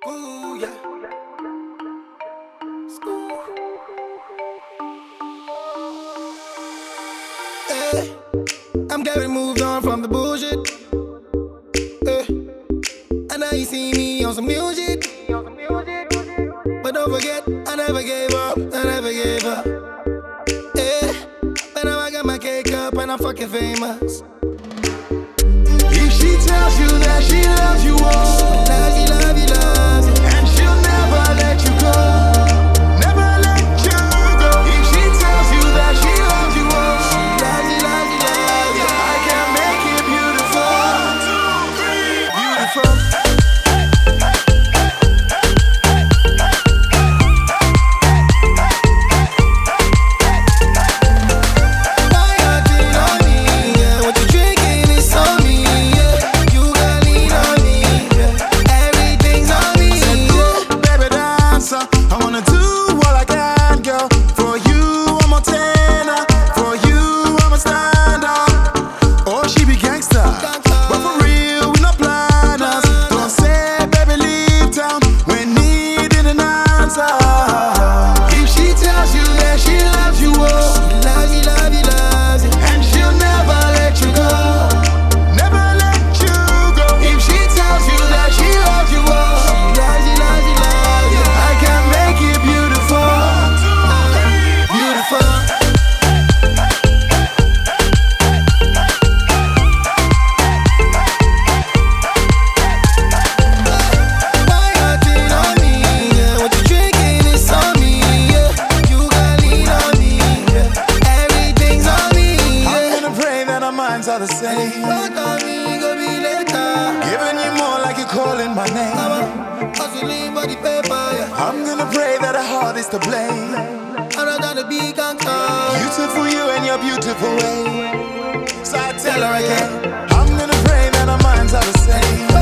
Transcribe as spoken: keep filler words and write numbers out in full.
Ooh, yeah. School. Hey, I'm glad we moved on from the bullshit. Hey, and now you see me on some new shit. But don't forget, I never gave up, I never gave up. Hey, but now I got my cake up and I'm fucking famous. If she tells you that she loves you all, Love you, love you, love you, and she'll never let you go, never let you go. If she tells you that she loves you all, love you, love you, love you. I can make it beautiful. One, two, three, beautiful. Are the same. Don't call me, go be later. Giving you more like you're calling my name. I'm hustling for the paper, yeah. I'm gonna pray that her heart is to blame. I'm not gonna be conquered. Beautiful you and your beautiful way. So I tell her again, Yeah. I'm gonna pray that our minds are the same.